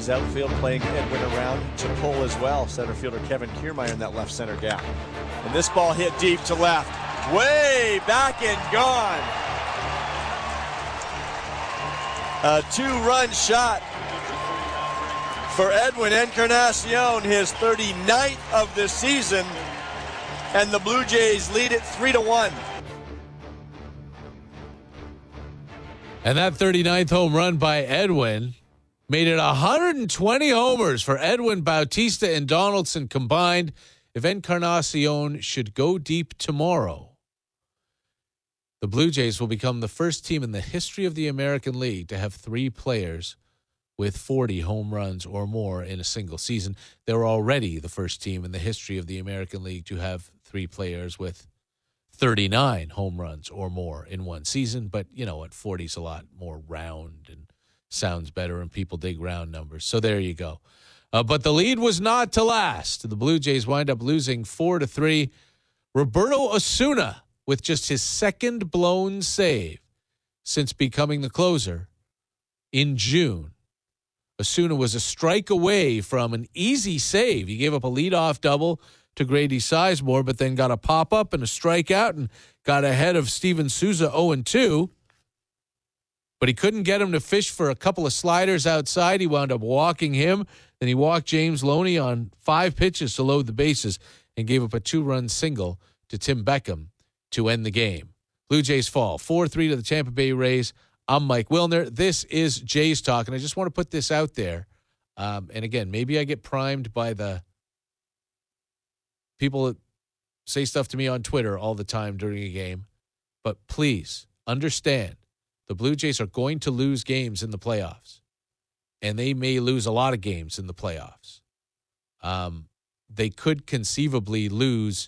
Jays outfield playing Edwin around to pull as well. Center fielder Kevin Kiermaier in that left center gap. And this ball hit deep to left. Way back and gone. A two-run shot for Edwin Encarnacion, his 39th of the season. And the Blue Jays lead it 3-1. And that 39th home run by Edwin made it 120 homers for Edwin, Bautista, and Donaldson combined. If Encarnacion should go deep tomorrow, the Blue Jays will become the first team in the history of the American League to have three players with 40 home runs or more in a single season. They're already the first team in the history of the American League to have three players with 39 home runs or more in one season. But you know what? 40 is a lot more round and sounds better, and people dig round numbers. So there you go. But the lead was not to last. The Blue Jays wind up losing 4-3. Roberto Osuna with just his second blown save since becoming the closer in June. Osuna was a strike away from an easy save. He gave up a leadoff double to Grady Sizemore, but then got a pop-up and a strikeout and got ahead of Steven Souza 0-2. But he couldn't get him to fish for a couple of sliders outside. He wound up walking him. Then he walked James Loney on 5 pitches to load the bases and gave up a 2-run single to Tim Beckham to end the game. Blue Jays fall 4-3 to the Tampa Bay Rays. I'm Mike Wilner. This is Jays Talk, and I just want to put this out there. And again, maybe I get primed by the people that say stuff to me on Twitter all the time during a game. But please understand, the Blue Jays are going to lose games in the playoffs. And they may lose a lot of games in the playoffs. They could conceivably lose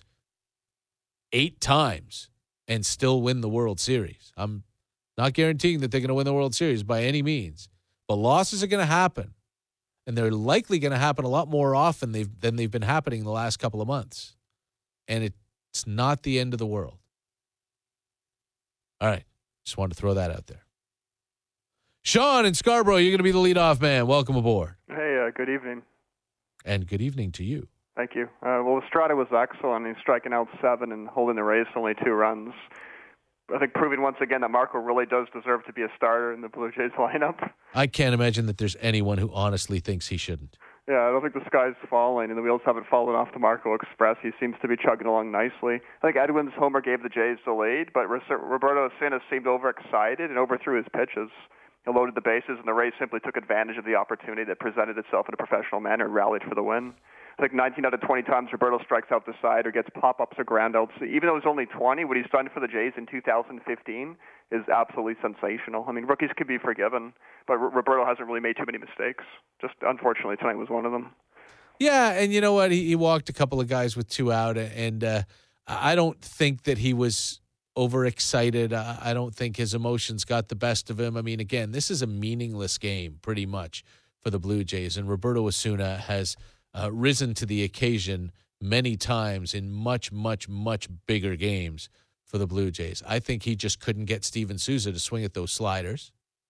8 times and still win the World Series. I'm not guaranteeing that they're going to win the World Series by any means. But losses are going to happen. And they're likely going to happen a lot more often than they've been happening the last couple of months. And it's not the end of the world. All right. Just wanted to throw that out there. Sean in Scarborough, you're going to be the leadoff man. Welcome aboard. Hey, good evening. And good evening to you. Thank you. Well, Estrada was excellent. He's striking out 7 and holding the Rays to only 2 runs. I think proving once again that Marco really does deserve to be a starter in the Blue Jays lineup. I can't imagine that there's anyone who honestly thinks he shouldn't. Yeah, I don't think the sky's falling and the wheels haven't fallen off the Marco Express. He seems to be chugging along nicely. I think Edwin's homer gave the Jays the lead, but Roberto Osuna seemed overexcited and overthrew his pitches. He loaded the bases, and the Rays simply took advantage of the opportunity that presented itself in a professional manner and rallied for the win. I think 19 out of 20 times Roberto strikes out the side or gets pop-ups or groundouts. Even though he's only 20, what he's done for the Jays in 2015 is absolutely sensational. I mean, rookies could be forgiven, but Roberto hasn't really made too many mistakes. Just unfortunately, tonight was one of them. Yeah, and you know what? He walked a couple of guys with 2 out, and I don't think that he was overexcited. I don't think his emotions got the best of him. I mean, again, this is a meaningless game pretty much for the Blue Jays, and Roberto Osuna has risen to the occasion many times in much, much, much bigger games for the Blue Jays. I think he just couldn't get Steven Souza to swing at those sliders,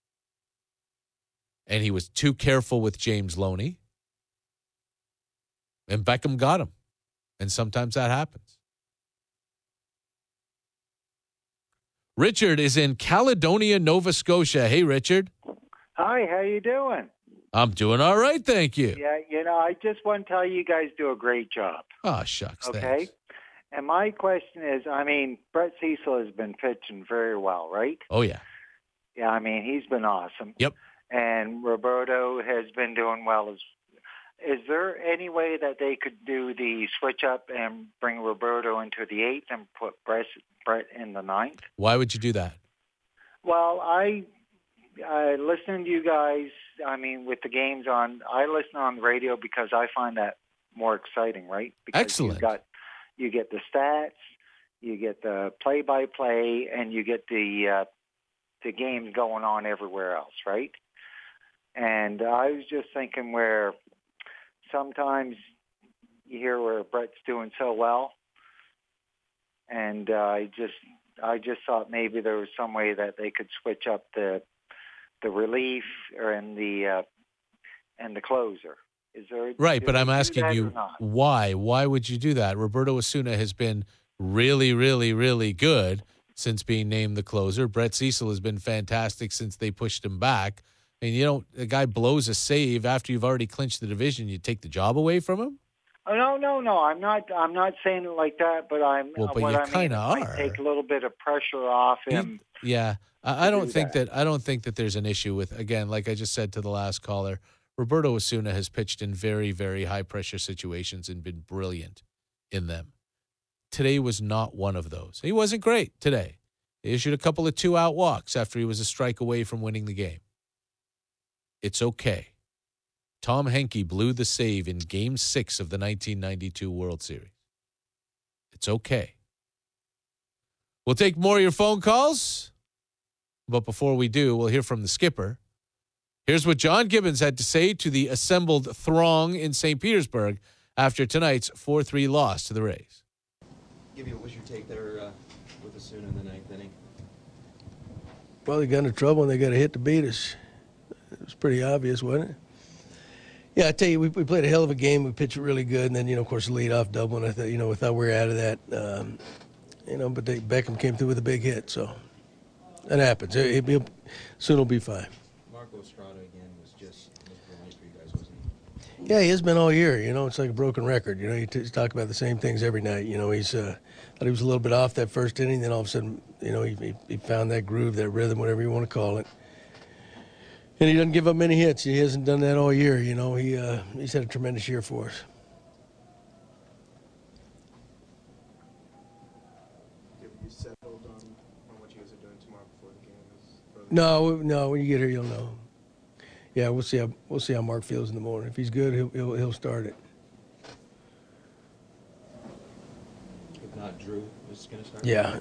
and he was too careful with James Loney, and Beckham got him, and sometimes that happens. Richard is in Caledonia, Nova Scotia. Hey, Richard. Hi, how you doing? I'm doing all right, thank you. Yeah, I just want to tell you guys do a great job. Oh, shucks, okay? Thanks. And my question is, Brett Cecil has been pitching very well, right? Oh, yeah. Yeah, he's been awesome. Yep. And Roberto has been doing well. Is there any way that they could do the switch up and bring Roberto into the 8th and put Brett in the 9th? Why would you do that? Well, I listen to you guys, with the games on. I listen on the radio because I find that more exciting, right? Because Excellent. You get the stats, you get the play-by-play, and you get the games going on everywhere else, right? And I was just thinking where sometimes you hear where Brett's doing so well, and I just thought maybe there was some way that they could switch up the relief and the and the closer. Is there right? But I'm asking you not? why? Why would you do that? Roberto Osuna has been really, really, really good since being named the closer. Brett Cecil has been fantastic since they pushed him back. And a guy blows a save after you've already clinched the division. You take the job away from him? Oh, no. I'm not saying it like that. But But you kind of are. Might take a little bit of pressure off him. I don't think that. I don't think that there's an issue with, again, like I just said to the last caller, Roberto Osuna has pitched in very, very high pressure situations and been brilliant in them. Today was not one of those. He wasn't great today. He issued a couple of 2-out walks after he was a strike away from winning the game. It's okay. Tom Henke blew the save in Game 6 of the 1992 World Series. It's okay. We'll take more of your phone calls. But before we do, we'll hear from the skipper. Here's what John Gibbons had to say to the assembled throng in St. Petersburg after tonight's 4-3 loss to the Rays. Gibby, what was your take there with Osuna in the ninth inning? Well, they got into trouble and they got a hit to beat us. It was pretty obvious, wasn't it? Yeah, I tell you, we played a hell of a game. We pitched really good, and then, of course, the lead-off double, and I thought, we thought we were out of that. But Beckham came through with a big hit, so that happens. Soon will be fine. Marco Estrada, again, was brilliant for you guys, wasn't he? Yeah, he has been all year. It's like a broken record. You talk about the same things every night. He's thought he was a little bit off that first inning, then all of a sudden, he found that groove, that rhythm, whatever you want to call it. And he doesn't give up many hits. He hasn't done that all year. He's had a tremendous year for us. You settled on what you guys are doing tomorrow before the game? No. When you get here, you'll know. Yeah, we'll see how Mark feels in the morning. If he's good, he'll start it. If not, Drew is going to start? Yeah.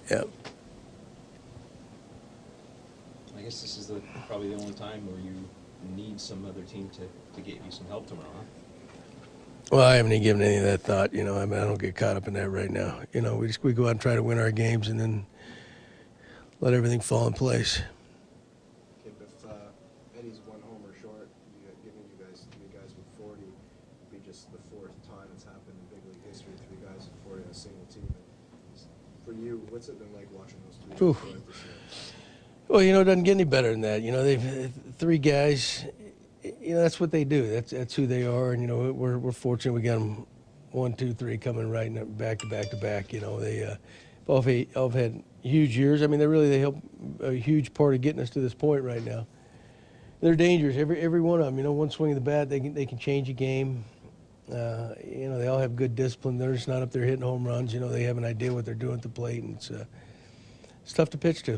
I guess this is probably the only time where you need some other team to get you some help tomorrow, huh? Well, I haven't even given any of that thought. I don't get caught up in that right now. We go out and try to win our games and then let everything fall in place. Okay, but if Eddie's one homer short, giving you guys 3 guys with 40, it'd be just the 4th time it's happened in big league history, 3 guys with 40 on a single team. For you, what's it been like watching those 3 guys this year? Well, it doesn't get any better than that. They've 3 guys. That's what they do. That's who they are. And we're fortunate we got them 1, 2, 3 coming right back to back to back. They all have had huge years. I mean, they help a huge part of getting us to this point right now. They're dangerous. Every one of them. One swing of the bat, they can change a game. They all have good discipline. They're just not up there hitting home runs. They have an idea what they're doing at the plate, and it's tough to pitch to.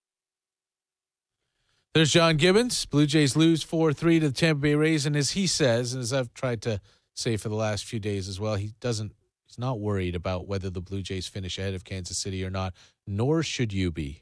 There's John Gibbons. Blue Jays lose 4-3 to the Tampa Bay Rays, and as he says, and as I've tried to say for the last few days as well, he's not worried about whether the Blue Jays finish ahead of Kansas City or not, nor should you be,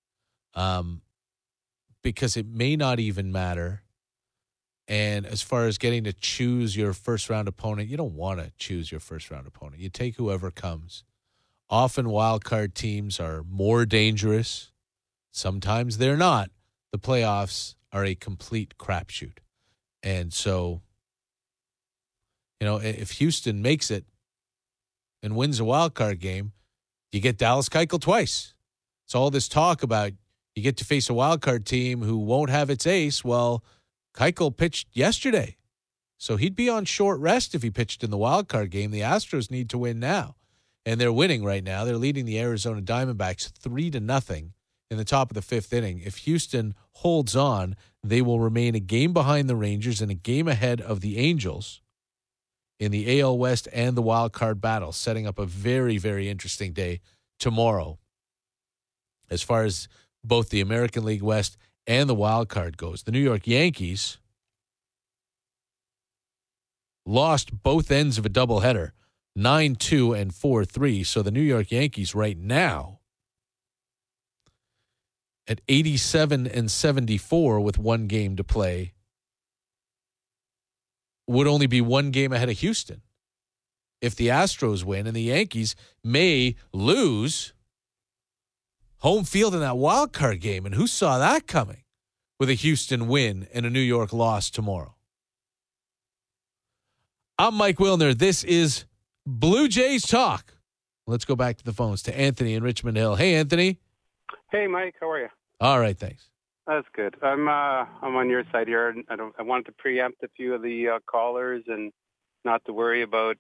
because it may not even matter. And as far as getting to choose your first-round opponent, you don't want to choose your first-round opponent. You take whoever comes. Often wild card teams are more dangerous. Sometimes they're not. The playoffs are a complete crapshoot. And so, if Houston makes it and wins a wild card game, you get Dallas Keuchel twice. It's all this talk about you get to face a wild card team who won't have its ace. Well, Keuchel pitched yesterday, so he'd be on short rest if he pitched in the wild card game. The Astros need to win now, and they're winning right now. They're leading the Arizona Diamondbacks 3-0 in the top of the 5th inning. If Houston holds on, they will remain a game behind the Rangers and a game ahead of the Angels in the AL West and the wild card battle, setting up a very, very interesting day tomorrow as far as both the American League West and the wild card goes. The New York Yankees lost both ends of a doubleheader, 9-2 and 4-3. So the New York Yankees right now at 87 and 74 with 1 game to play would only be 1 game ahead of Houston. If the Astros win, and the Yankees may lose home field in that wild card game, and who saw that coming with a Houston win and a New York loss tomorrow? I'm Mike Wilner. This is Blue Jays Talk. Let's go back to the phones to Anthony in Richmond Hill. Hey, Anthony. Hey, Mike. How are you? All right, thanks. That's good. I'm on your side here. I wanted to preempt a few of the callers and not to worry about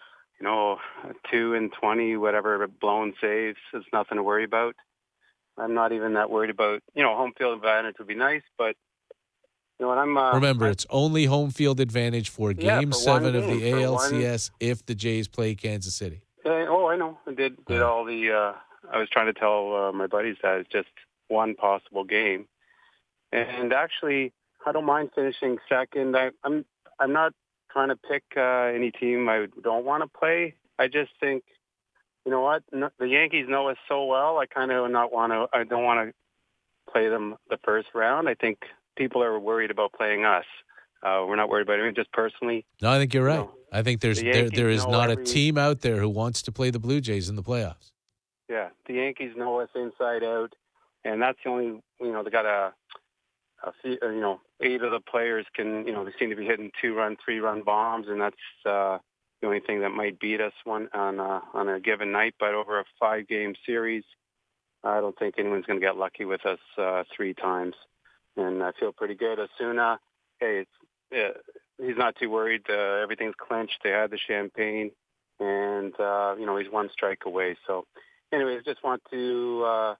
2 and 20 whatever blown saves. It's nothing to worry about. I'm not even that worried about home field advantage would be nice, but remember, it's only home field advantage for Game 7 of the ALCS if the Jays play Kansas City. I know. I did all the. I was trying to tell my buddies that it's just one possible game, and actually, I don't mind finishing second. I'm not trying to pick any team I don't want to play. I just think, you know what, the Yankees know us so well. I kind of I don't want to play them the first round. I think people are worried about playing us. We're not worried about it. Just personally. No, I think you're right. I think there is not a team out there who wants to play the Blue Jays in the playoffs. Yeah, the Yankees know us inside out, and that's the only. They got a few, 8 of the players can. They seem to be hitting 2-run, 3-run bombs, and that's the only thing that might beat us on a given night. But over a 5-game series, I don't think anyone's going to get lucky with us 3 times. And I feel pretty good. Asuna, he's not too worried. Everything's clinched. They had the champagne, and he's 1 strike away. So, anyways, just want to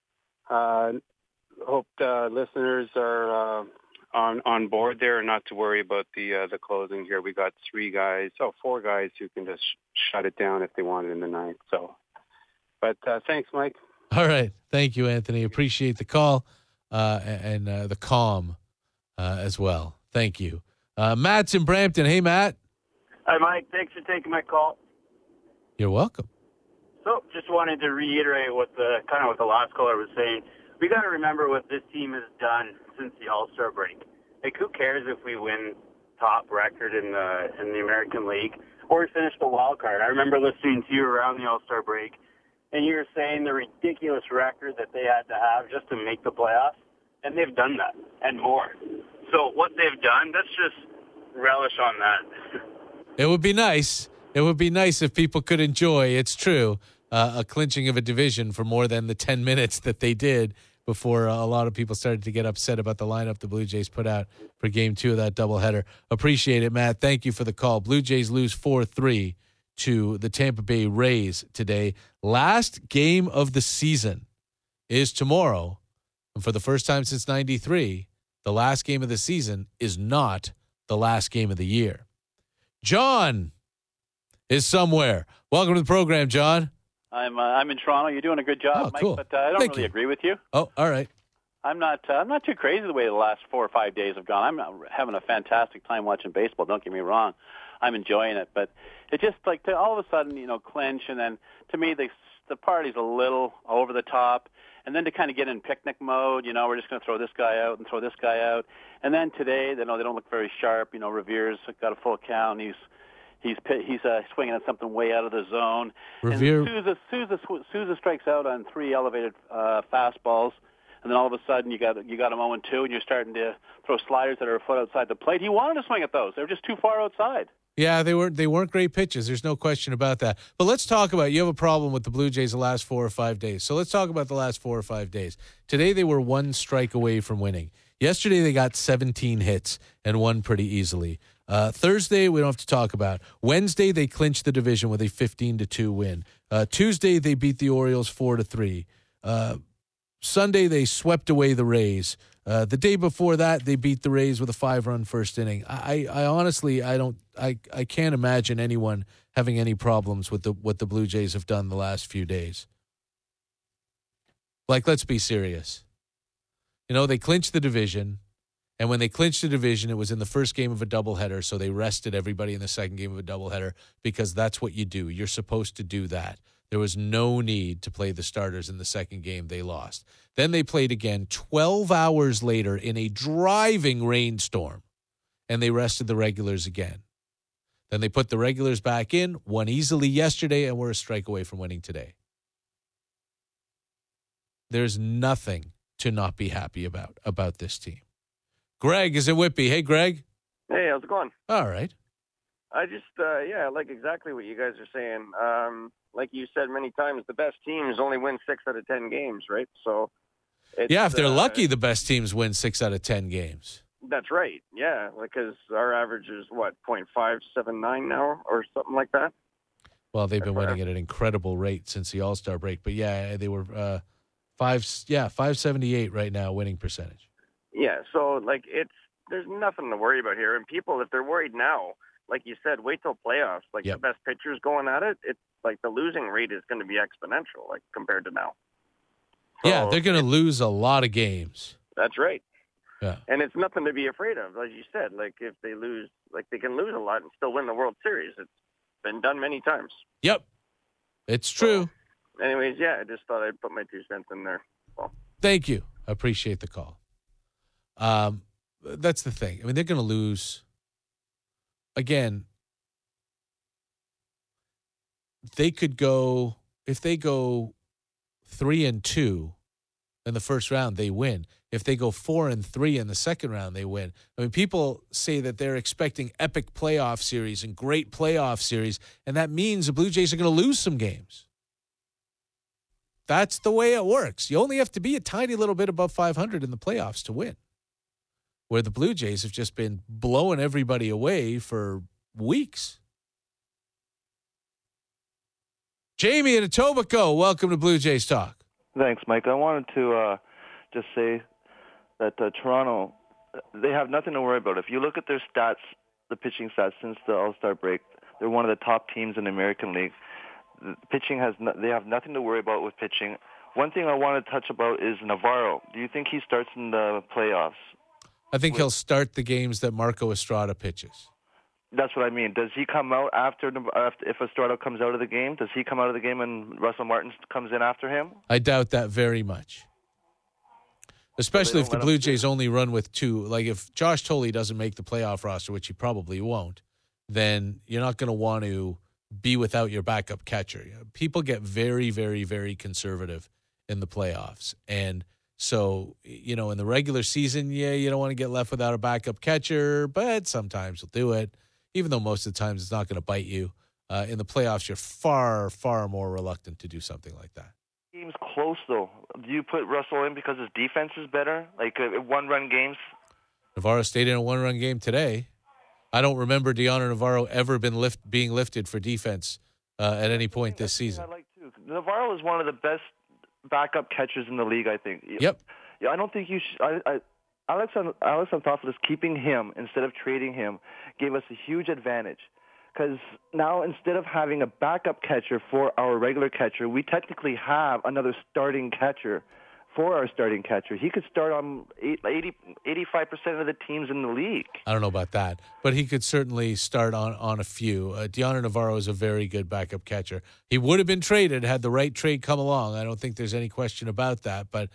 hope listeners are on board there, and not to worry about the closing here. We got 4 guys who can just shut it down if they want it in the 9th. So, but thanks, Mike. All right, thank you, Anthony. Appreciate the call. And the calm as well. Thank you. Matt's in Brampton. Hey, Matt. Hi, Mike. Thanks for taking my call. You're welcome. So just wanted to reiterate what the last caller was saying. We got to remember what this team has done since the All-Star break. Like, who cares if we win top record in the American League or we finish the wild card? I remember listening to you around the All-Star break, and you were saying the ridiculous record that they had to have just to make the playoffs, and they've done that and more. So what they've done, let's just relish on that. It would be nice. It would be nice if people could enjoy, it's true, a clinching of a division for more than the 10 minutes that they did before a lot of people started to get upset about the lineup the Blue Jays put out for Game 2 of that doubleheader. Appreciate it, Matt. Thank you for the call. Blue Jays lose 4-3 to the Tampa Bay Rays today. Last game of the season is tomorrow. And for the first time since 93, the last game of the season is not the last game of the year. John is somewhere. Welcome to the program, John. I'm in Toronto. You're doing a good job, Mike, cool. but I don't really agree with you. Oh, all right. I'm not too crazy the way the last 4 or 5 days have gone. I'm having a fantastic time watching baseball. Don't get me wrong. I'm enjoying it, but it just like to all of a sudden, clinch, and then to me the party's a little over the top, and then to kind of get in picnic mode, we're just going to throw this guy out and throw this guy out, and then today they don't look very sharp. Revere's got a full count. He's swinging at something way out of the zone. Revere. And Souza strikes out on 3 elevated fastballs. And then all of a sudden you got him 0-2, and you're starting to throw sliders that are a foot outside the plate. He wanted to swing at those; they were just too far outside. Yeah, they weren't great pitches. There's no question about that. But let's talk about, you have a problem with the Blue Jays the last 4 or 5 days. So let's talk about the last 4 or 5 days. Today they were 1 strike away from winning. Yesterday they got 17 hits and won pretty easily. Thursday we don't have to talk about. Wednesday they clinched the division with a 15-2 win. Tuesday they beat the Orioles 4-3. Sunday they swept away the Rays. The day before that they beat the Rays with a 5-run first inning. I honestly I can't imagine anyone having any problems with what the Blue Jays have done the last few days. Like, let's be serious. They clinched the division, and when they clinched the division, it was in the first game of a doubleheader, so they rested everybody in the second game of a doubleheader because that's what you do. You're supposed to do that. There was no need to play the starters in the second game. They lost. Then they played again 12 hours later in a driving rainstorm, and they rested the regulars again. Then they put the regulars back in, won easily yesterday, and were a strike away from winning today. There's nothing to not be happy about this team. Greg is in Whitby. Hey, Greg. Hey, how's it going? All right. I just, I like exactly what you guys are saying. Like you said many times, the best teams only win 6 out of 10 games, right? So, if they're lucky, the best teams win 6 out of 10 games. That's right. Yeah, because our average is what, 0.579 now, or something like that. Well, they've been winning at an incredible rate since the All-Star break. But yeah, they were 578 right now winning percentage. Yeah, so like there's nothing to worry about here. And people, if they're worried now, like you said, wait till playoffs. Like the best pitchers going at it, it's like the losing rate is going to be exponential, like compared to now. So, yeah, they're going to lose a lot of games. That's right. Yeah, and it's nothing to be afraid of, as you said. Like if they lose, like they can lose a lot and still win the World Series. It's been done many times. Yep, it's true. So, anyways, I just thought I'd put my 2 cents in there. So. Thank you. I appreciate the call. That's the thing. I mean, they're going to lose. Again, they could go, if they go 3-2 in the first round, they win. If they go 4-3 in the second round, they win. I mean, people say that they're expecting epic playoff series and great playoff series, and that means the Blue Jays are going to lose some games. That's the way it works. You only have to be a tiny little bit above 500 in the playoffs to win, where the Blue Jays have just been blowing everybody away for weeks. Jamie in Etobicoke, welcome to Blue Jays Talk. Thanks, Mike. I wanted to just say that Toronto, they have nothing to worry about. If you look at their stats, the pitching stats since the All-Star break, they're one of the top teams in the American League. The pitching they have nothing to worry about with pitching. One thing I want to touch about is Navarro. Do you think he starts in the playoffs? I think he'll start the games that Marco Estrada pitches. That's what I mean. Does he come out after if Estrada comes out of the game? Does he come out of the game and Russell Martin comes in after him? I doubt that very much. Especially if the Blue Jays only run with 2. Like if Josh Tolley doesn't make the playoff roster, which he probably won't, then you're not going to want to be without your backup catcher. People get very, very, very conservative in the playoffs. And so, in the regular season, you don't want to get left without a backup catcher, but sometimes you'll do it, even though most of the times it's not going to bite you. In the playoffs, you're far, far more reluctant to do something like that. Game's close, though. Do you put Russell in because his defense is better? Like one-run games? Navarro stayed in a one-run game today. I don't remember Dioner Navarro ever being lifted for defense at any point this season. I like too. Navarro is one of the best backup catchers in the league, I think. Yep. Yeah, I don't think you should. Alex Anthopoulos keeping him instead of trading him gave us a huge advantage. Because now instead of having a backup catcher for our regular catcher, we technically have another starting catcher for our starting catcher. He could start on 85% of the teams in the league. I don't know about that, but he could certainly start on a few. Dioner Navarro is a very good backup catcher. He would have been traded had the right trade come along. I don't think there's any question about that, but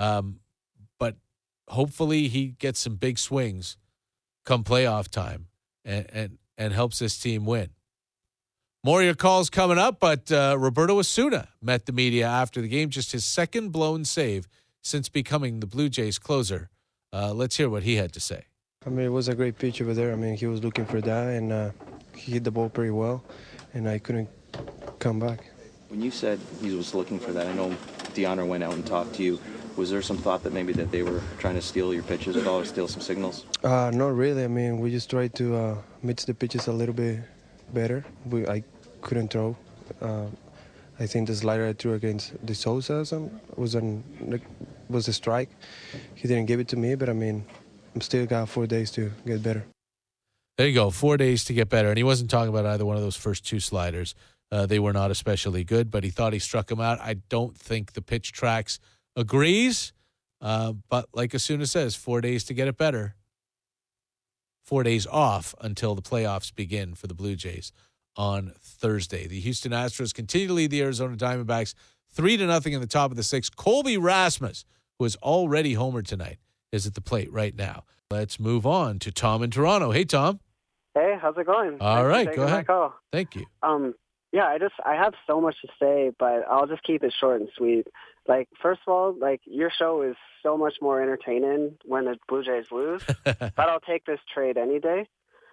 hopefully he gets some big swings come playoff time and helps this team win. More of your calls coming up, but Roberto Osuna met the media after the game, just his second blown save since becoming the Blue Jays closer. Let's hear what he had to say. I mean, it was a great pitch over there. I mean, he was looking for that, and he hit the ball pretty well, and I couldn't come back. When you said he was looking for that, I know Dioner went out and talked to you. Was there some thought that maybe that they were trying to steal your pitches at all or steal some signals? Not really. I mean, we just tried to mix the pitches a little bit better. I couldn't throw. I think the slider I threw against De Souza was a strike. He didn't give it to me, but I mean, I'm still got 4 days to get better. There you go, 4 days to get better. And he wasn't talking about either one of those first 2 sliders. They were not especially good, but he thought he struck them out. I don't think the pitch tracks agrees, but like Osuna says, 4 days to get it better. 4 days off until the playoffs begin for the Blue Jays on Thursday. The Houston Astros continue to lead the Arizona Diamondbacks 3-0 in the top of the 6th. Colby Rasmus, who has already homered tonight, is at the plate right now. Let's move on to Tom in Toronto. Hey, Tom. Hey, how's it going? All right, go ahead. Thank you. I have so much to say, but I'll just keep it short and sweet. Like, first of all, like, your show is so much more entertaining when the Blue Jays lose, but I'll take this trade any day.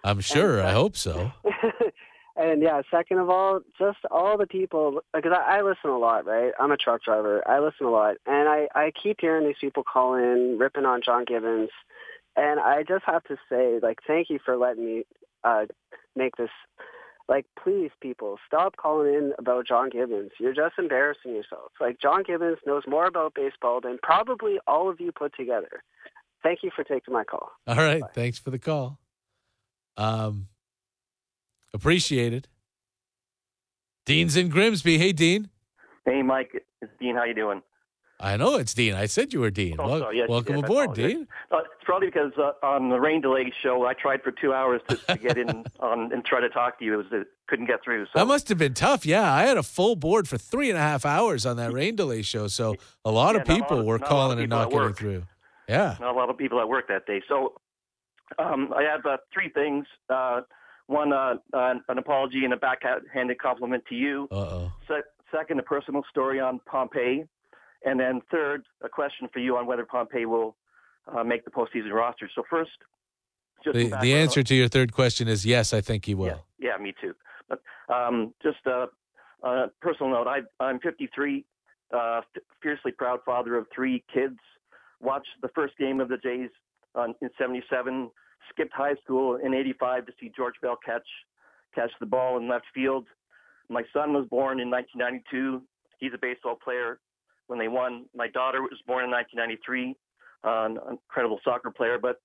I'm sure. I hope so. And yeah, second of all, just all the people, because I listen a lot, right? I'm a truck driver. I listen a lot. And I keep hearing these people call in, ripping on John Gibbons. And I just have to say, like, thank you for letting me make this. Like, please, people, stop calling in about John Gibbons. You're just embarrassing yourselves. Like, John Gibbons knows more about baseball than probably all of you put together. Thank you for taking my call. All right. Bye. Thanks for the call. Appreciate it. Dean's in Grimsby. Hey, Dean. Hey, Mike. It's Dean. How you doing? I know it's Dean. I said you were Dean. Oh, sorry. Yes, welcome aboard, Dean. It's probably because on the rain delay show, I tried for 2 hours to get in on and try to talk to you. It couldn't get through. So. That must have been tough. Yeah, I had a full board for 3.5 hours on that rain delay show. So a lot of people were calling and not getting through. Yeah. Not a lot of people at work that day. So I have three things. One, an apology and a backhanded compliment to you. Uh-oh. Second, a personal story on Pompey. And then third, a question for you on whether Pompey will make the postseason roster. So first, just the answer to your third question is yes, I think he will. Yeah, me too. But just a personal note, I'm 53, fiercely proud father of 3 kids. Watched the first game of the Jays in '77. Skipped high school in '85 to see George Bell catch the ball in left field. My son was born in 1992. He's a baseball player when they won. My daughter was born in 1993, an incredible soccer player. But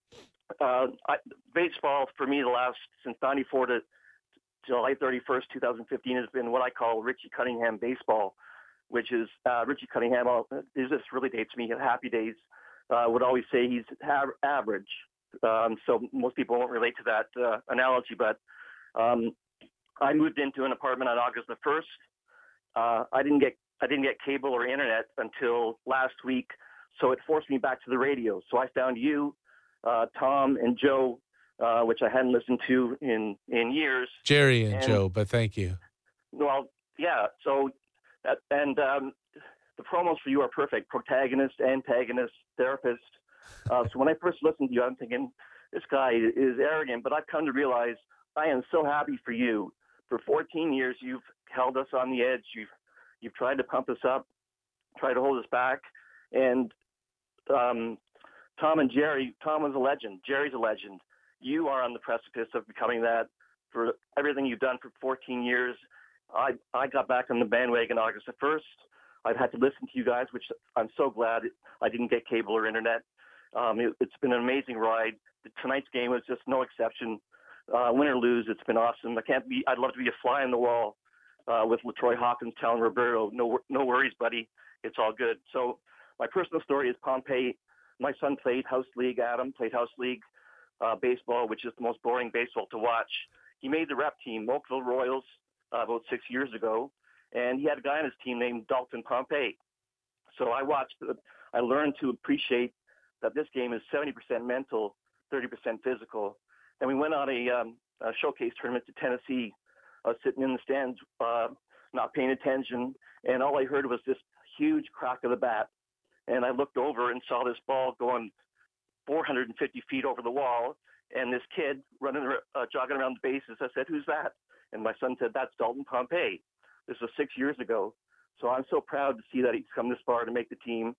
baseball for me, since '94 to July 31st, 2015, has been what I call Richie Cunningham baseball, which is Richie Cunningham. This really dates me. Happy Days would always say he's average. So most people won't relate to that analogy, but I moved into an apartment on August the 1st. I didn't get cable or internet until last week, so it forced me back to the radio. So I found you, Tom, and Joe, which I hadn't listened to in years. Jerry and Joe, but thank you. Well, yeah. So the promos for you are perfect: protagonist, antagonist, therapist. So when I first listened to you, I'm thinking, this guy is arrogant, but I've come to realize I am so happy for you. For 14 years, you've held us on the edge. You've tried to pump us up, tried to hold us back. And Tom and Jerry, Tom was a legend. Jerry's a legend. You are on the precipice of becoming that for everything you've done for 14 years. I got back on the bandwagon August the 1st. I've had to listen to you guys, which I'm so glad I didn't get cable or internet. It's been an amazing ride. Tonight's game was just no exception. Win or lose, it's been awesome. I'd love to be a fly on the wall with LaTroy Hawkins telling Roberto, no worries, buddy. It's all good. So my personal story is Pompey. My son played house league. Adam played house league baseball, which is the most boring baseball to watch. He made the rep team, Oakville Royals, about 6 years ago, and he had a guy on his team named Dalton Pompey. So I learned to appreciate that this game is 70% mental, 30% physical. And we went on a showcase tournament to Tennessee. I was sitting in the stands, not paying attention, and all I heard was this huge crack of the bat. And I looked over and saw this ball going 450 feet over the wall, and this kid jogging around the bases. I said, "Who's that?" And my son said, "That's Dalton Pompey." This was 6 years ago. So I'm so proud to see that he's come this far to make the team.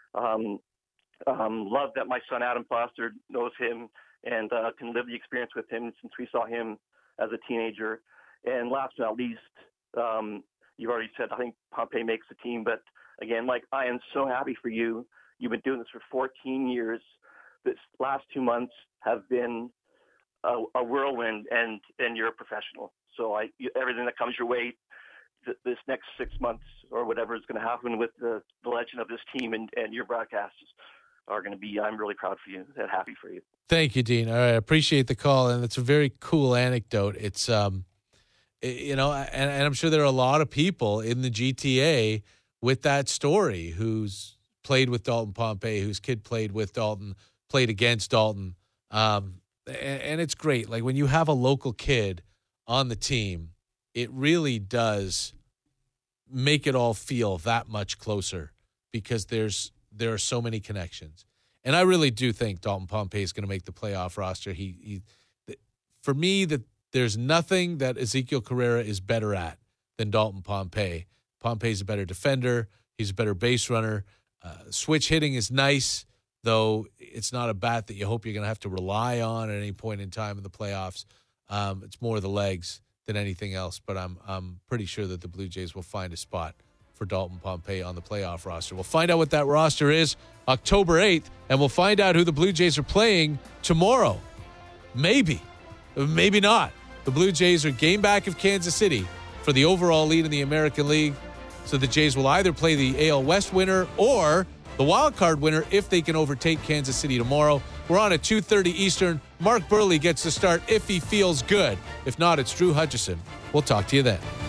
Love that my son Adam Foster knows him and can live the experience with him since we saw him as a teenager. And last but not least, you've already said I think Pompey makes the team. But again, Mike, I am so happy for you. You've been doing this for 14 years. This last 2 months have been a whirlwind, and you're a professional. So everything that comes your way this next 6 months or whatever is going to happen with the legend of this team and your broadcasts are going to be, I'm really proud for you and happy for you. Thank you, Dean. All right, I appreciate the call, and it's a very cool anecdote. It's, and I'm sure there are a lot of people in the GTA with that story who's played with Dalton Pompey, whose kid played with Dalton, played against Dalton. And it's great. Like when you have a local kid on the team, it really does make it all feel that much closer because there are so many connections. And I really do think Dalton Pompey is going to make the playoff roster. for me, that there's nothing that Ezekiel Carrera is better at than Dalton Pompey. Pompey's a better defender. He's a better base runner. Switch hitting is nice, though it's not a bat that you hope you're going to have to rely on at any point in time in the playoffs. It's more the legs than anything else, but I'm pretty sure that the Blue Jays will find a spot for Dalton Pompey on the playoff roster. We'll find out what that roster is October 8th, and we'll find out who the Blue Jays are playing tomorrow. Maybe not. The Blue Jays are game back of Kansas City for the overall lead in the American League. So the Jays will either play the AL West winner or the wild card winner if they can overtake Kansas City tomorrow. We're on at 2:30 Eastern. Mark Burley gets the start if he feels good. If not, it's Drew Hutchison. We'll talk to you then.